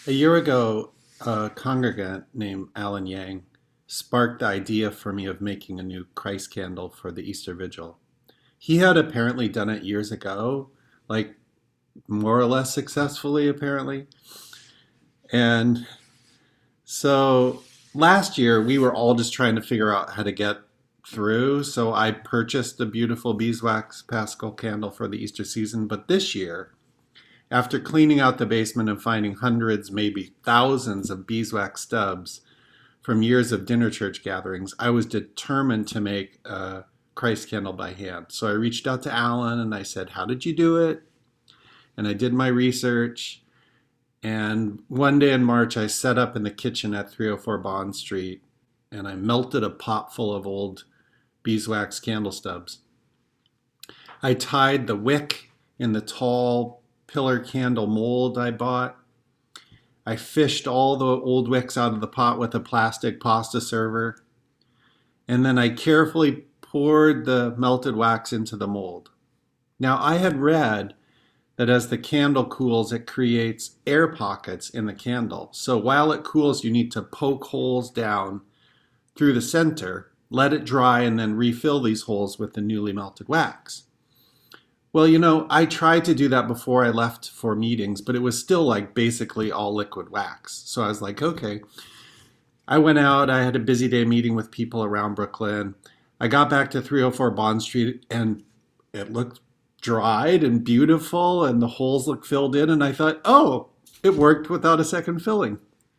A year ago, a congregant named Alan Yang sparked the idea for me of making a new Christ candle for the Easter Vigil. He had apparently done it years ago, like more or less successfully, apparently. And so last year, we were all just trying to figure out how to get through. So I purchased a beautiful beeswax Paschal candle for the Easter season. But this year, after cleaning out the basement and finding hundreds, maybe thousands of beeswax stubs from years of dinner church gatherings, I was determined to make a Christ candle by hand. So I reached out to Alan and I said, "How did you do it?" And I did my research. And one day in March, I set up in the kitchen at 304 Bond Street and I melted a pot full of old beeswax candle stubs. I tied the wick in the tall pillar candle mold I bought. I fished all the old wicks out of the pot with a plastic pasta server, and then I carefully poured the melted wax into the mold. Now, I had read that as the candle cools, it creates air pockets in the candle. So while it cools, you need to poke holes down through the center, let it dry, and then refill these holes with the newly melted wax. Well, I tried to do that before I left for meetings, but it was still like basically all liquid wax. So I was like, okay. I went out, I had a busy day meeting with people around Brooklyn. I got back to 304 Bond Street and it looked dried and beautiful and the holes looked filled in. And I thought, oh, it worked without a second filling.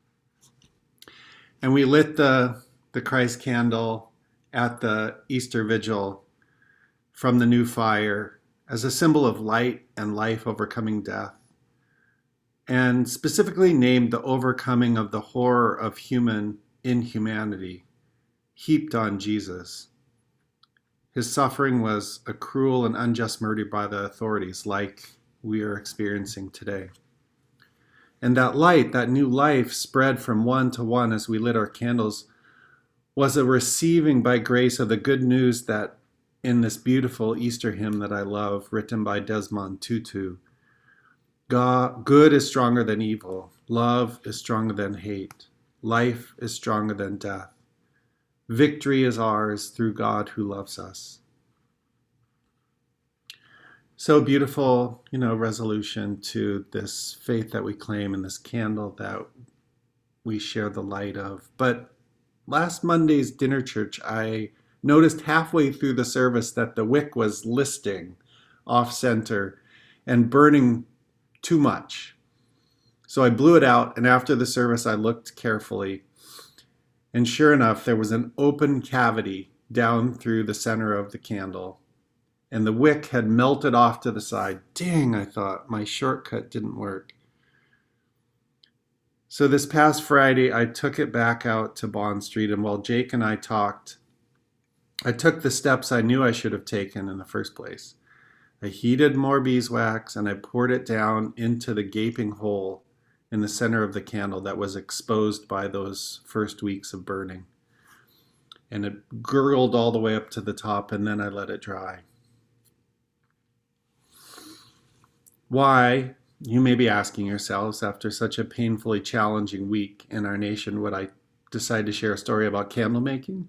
And we lit the Christ candle at the Easter Vigil from the new fire as a symbol of light and life overcoming death, and specifically named the overcoming of the horror of human inhumanity heaped on Jesus. His suffering was a cruel and unjust murder by the authorities, like we are experiencing today. And that light, that new life, spread from one to one as we lit our candles, was a receiving by grace of the good news that in this beautiful Easter hymn that I love, written by Desmond Tutu, God, good is stronger than evil, love is stronger than hate, life is stronger than death. Victory is ours through God who loves us. So beautiful, resolution to this faith that we claim and this candle that we share the light of. But last Monday's dinner church, I noticed halfway through the service that the wick was listing off center and burning too much. So I blew it out, and after the service, I looked carefully. And sure enough, there was an open cavity down through the center of the candle, and the wick had melted off to the side. Dang, I thought, my shortcut didn't work. So this past Friday, I took it back out to Bond Street, and while Jake and I talked, I took the steps I knew I should have taken in the first place. I heated more beeswax and I poured it down into the gaping hole in the center of the candle that was exposed by those first weeks of burning. And it gurgled all the way up to the top, and then I let it dry. Why, you may be asking yourselves, after such a painfully challenging week in our nation, would I decide to share a story about candle making?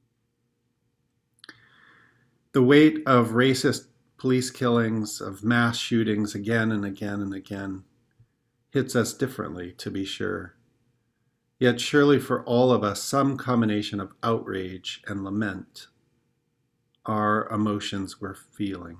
The weight of racist police killings, of mass shootings again and again and again, hits us differently, to be sure. Yet surely for all of us, some combination of outrage and lament are emotions we're feeling.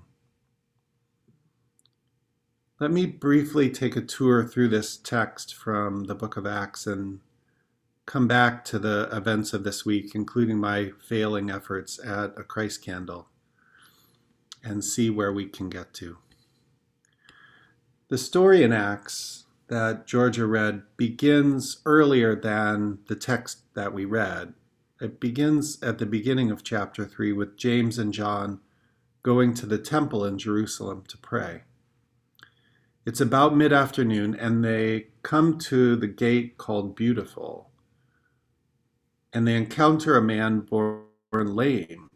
Let me briefly take a tour through this text from the book of Acts and come back to the events of this week, including my failing efforts at a Christ candle, and see where we can get to. The story in Acts that Georgia read begins earlier than the text that we read. It begins at the beginning of chapter 3 with James and John going to the temple in Jerusalem to pray. It's about mid-afternoon, and they come to the gate called Beautiful, and they encounter a man born lame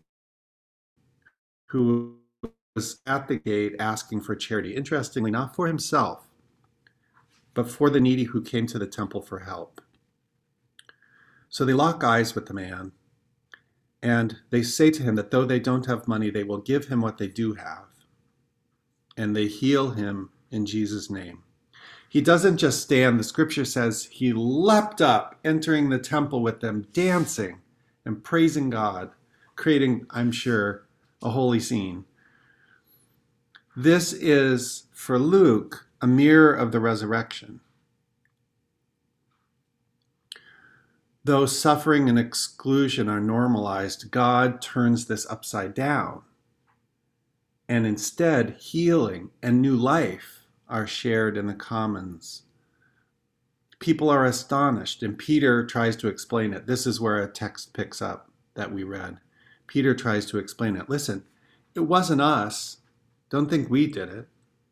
who was at the gate asking for charity. Interestingly, not for himself, but for the needy who came to the temple for help. So they lock eyes with the man, and they say to him that though they don't have money, they will give him what they do have. And they heal him in Jesus' name. He doesn't just stand. The scripture says he leapt up, entering the temple with them, dancing and praising God, creating, I'm sure, a holy scene. This is, for Luke, a mirror of the resurrection. Though suffering and exclusion are normalized, God turns this upside down. And instead, healing and new life are shared in the commons. People are astonished, and Peter tries to explain it. This is where a text picks up that we read. Peter tries to explain it. Listen, it wasn't us. Don't think we did it.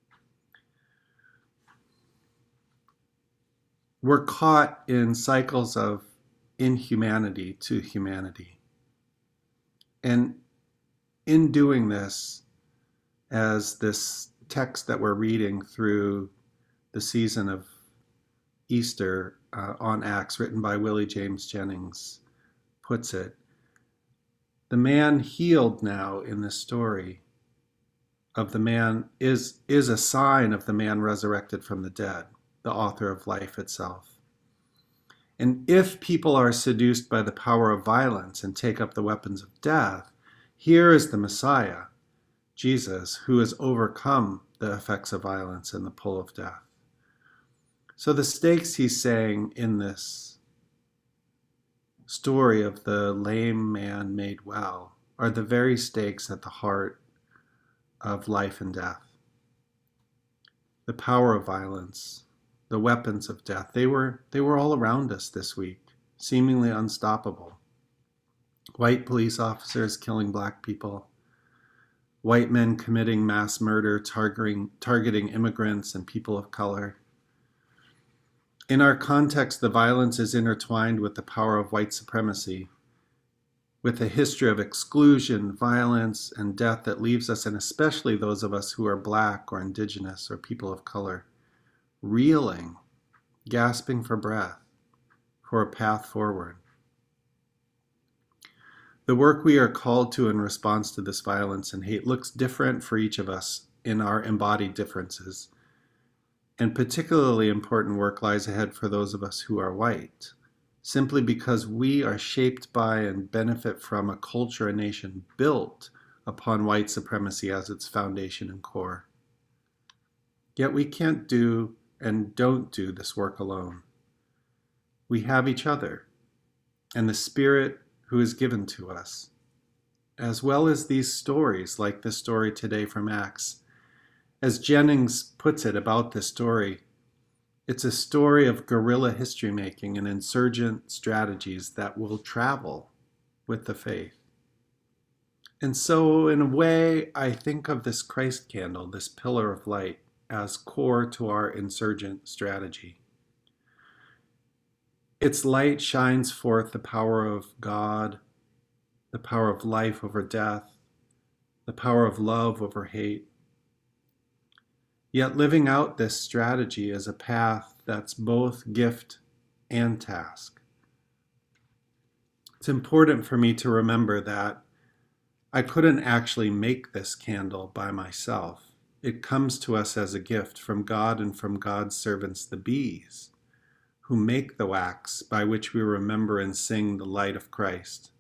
We're caught in cycles of inhumanity to humanity. And in doing this, as this text that we're reading through the season of Easter on Acts, written by Willie James Jennings, puts it, the man healed now in this story of the man is a sign of the man resurrected from the dead, the author of life itself. And if people are seduced by the power of violence and take up the weapons of death, here is the Messiah, Jesus, who has overcome the effects of violence and the pull of death. So the stakes he's saying in this story of the lame man made well are the very stakes at the heart of life and death. The power of violence, the weapons of death, they were all around us this week, seemingly unstoppable. White police officers killing black people, white men committing mass murder, targeting immigrants and people of color. In our context, the violence is intertwined with the power of white supremacy, with a history of exclusion, violence, and death that leaves us, and especially those of us who are black or indigenous or people of color, reeling, gasping for breath, for a path forward. The work we are called to in response to this violence and hate looks different for each of us in our embodied differences. And particularly important work lies ahead for those of us who are white, simply because we are shaped by and benefit from a culture, a nation built upon white supremacy as its foundation and core. Yet we can't do and don't do this work alone. We have each other and the Spirit who is given to us, as well as these stories like this story today from Acts. As Jennings puts it about this story, it's a story of guerrilla history making and insurgent strategies that will travel with the faith. And so, in a way, I think of this Christ candle, this pillar of light, as core to our insurgent strategy. Its light shines forth the power of God, the power of life over death, the power of love over hate. Yet living out this strategy is a path that's both gift and task. It's important for me to remember that I couldn't actually make this candle by myself. It comes to us as a gift from God and from God's servants, the bees, who make the wax by which we remember and sing the light of Christ.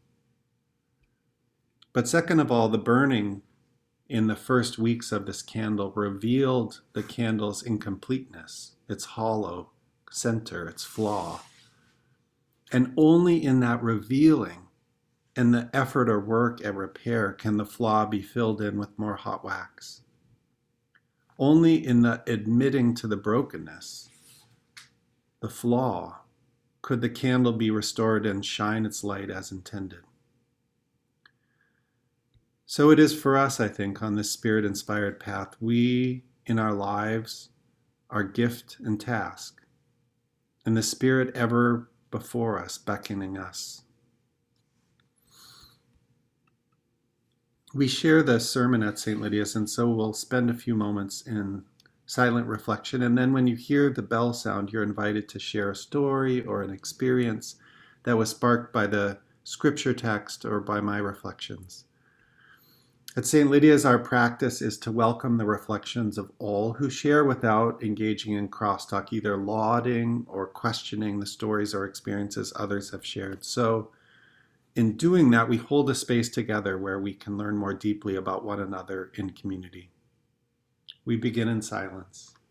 But second of all, the burning in the first weeks of this candle revealed the candle's incompleteness, its hollow center, its flaw. And only in that revealing and the effort or work at repair can the flaw be filled in with more hot wax. Only in the admitting to the brokenness, the flaw, could the candle be restored and shine its light as intended. So it is for us, I think, on this Spirit-inspired path. We, in our lives, are gift and task, and the Spirit ever before us, beckoning us. We share the sermon at St. Lydia's, and so we'll spend a few moments in silent reflection. And then when you hear the bell sound, you're invited to share a story or an experience that was sparked by the scripture text or by my reflections. At St. Lydia's, our practice is to welcome the reflections of all who share without engaging in crosstalk, either lauding or questioning the stories or experiences others have shared. So, in doing that, we hold a space together where we can learn more deeply about one another in community. We begin in silence.